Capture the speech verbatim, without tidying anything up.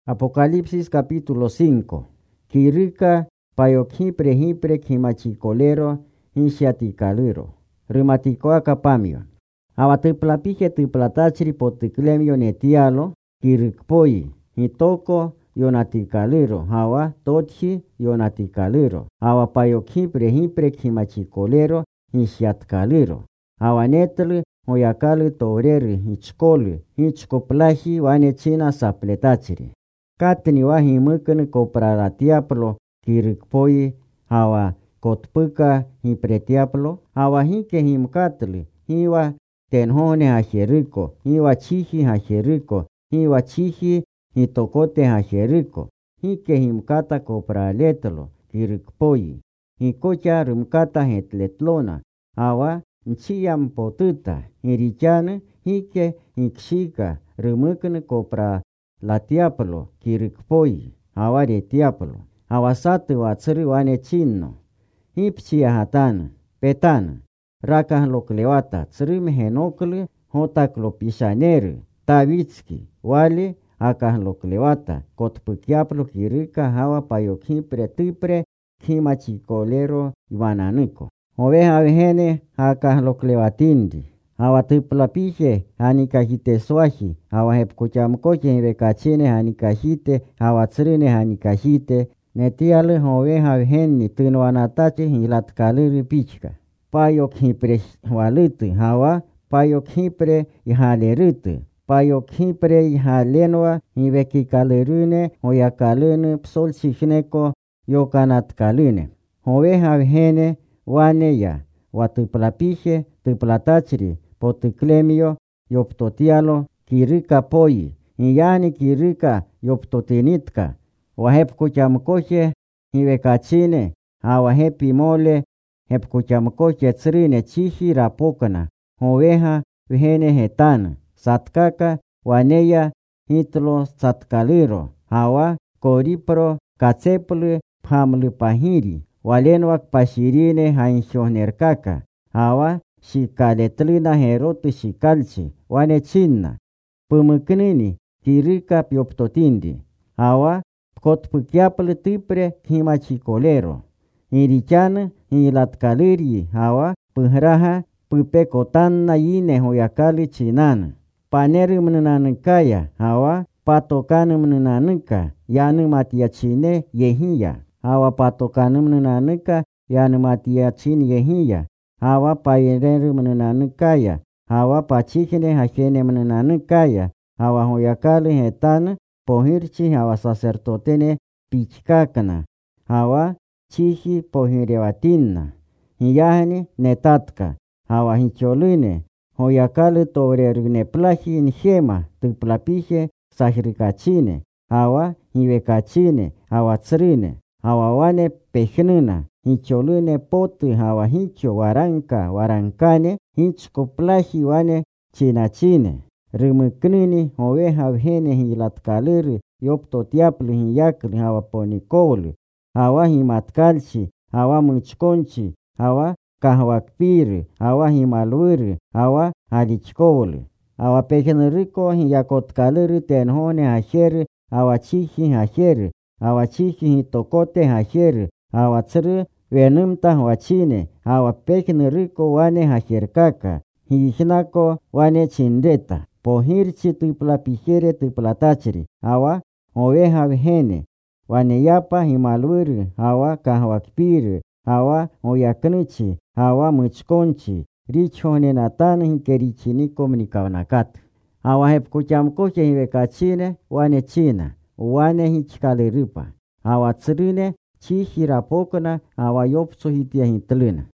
Apocalipsis capítulo cinco. Kirika payokipre hipre kimachikolero hinxiatikalero. Rimatikoaka pamio. Awatiplapije tiplatachri potiklemio netialo kirikpoi. Hitoko yonatikalero. Hawa totchi yonatikalero. Awa payokipre hipre kimachikolero hinxiatkalero. Awa netli hoyakali toreri hichkoli hichkoplahi wane china sapletachri. Katni wahi mukni kopraratiaplo kirikpoi hawa kotpuka hipretiaplo hawa hike himkatli hiwa tenhone hajeriko hiwa chihi hajeriko hiwa chihi hitokote hajeriko hike himkata kopraletlo kirikpoi hikocha rumkata hetletlona hawa nchiyam potuta hirichane hike hikshika rumukni kopra latiaplo kirikpoi hawa retiaplo hawa satu watsiri wane chino hipchia hatana petana rakah loklewata tsrim henokli hotaklo pishaneri tavitski wale akah loklewata kotpukiaplo kirika hawa payokipre tipre kimachikolero iwananiko oveja vejene akah loklewatindi hawa tiplapije hanikajite swaji hawa hepkuchamkoche hivekachine hanikajite hawa tsrine hanikajite netiale hoveja vejeni tinwanatache hilatkaliri pichka payok hipre waliti hawa payok hipre ihaleriti payok hipre ihalenwa hivekikalirine hoyakalini psolchijneko yokanatkalini hoveja vejene waneya watiplapije tiplatachri potiklemio yoptotialo kirika poi iyani kirika yoptotinitka wahepkuchamkoche hivekachine hawa hepimole hepkuchamkoche tsrine chihi rapokana hoveja vejene hetana satkaka waneya hitlo satkaliro hawa koripro katsepli phamli pahiri walenwak pashirine hainshonnerkaka hawa shikaletlina heroti shikalchi wane chinna pumuknini kirika pyoptotindi hawa kotpukiapli tipre kimachikolero hirichana hilatkaliri hawa puhraha pupekotanna yine hoyakali chinana paneri mnanankaya hawa patokani mnananika yani matiachine yehiya hawa patokani mnananika yani matiachine yehiya hawa payereri mnananikaya hawa pachikine hajene mnananikaya hawa hoyakali hetana pohirchi hawa sacerdotene pichkakana hawa chihi pohirewatinna hiyahni netatka hawa hincholine hoyakali torerine plahi njema tiplapije sajrikachine hawa hivekachine hawa tsrine hawa wane pejnina hincholune poti hawa hincho waranka warankane hinchkoplahi wane chinachine rimuknini hoveja vejene hilatkaliri yoptotiapli hiyakli hawa ponikowli hawa himatkalchi hawa muchkonchi hawa kahwakpiri hawa himalwiri hawa halichkowli hawa pejniriko hiyakotkaliri tenhone hajeri hawa chihi hajeri hawa chihi hitokote hajeri hawa tsri venumta wachine hawa pejniriko wane hajerkaka hijnako wane chindeta pohirchi tiplapijere tiplatachri hawa oveja vejene waneyapa himalwiri hawa kahwakpiri hawa oyaknichi hawa muchkonchi richone natana hikerichiniko mnikawnakata hawa hepkuchamkoche hivekachine wane china wane hichkaliripa hawa tsrine chihi rapokna hawa yopso hitia hitlina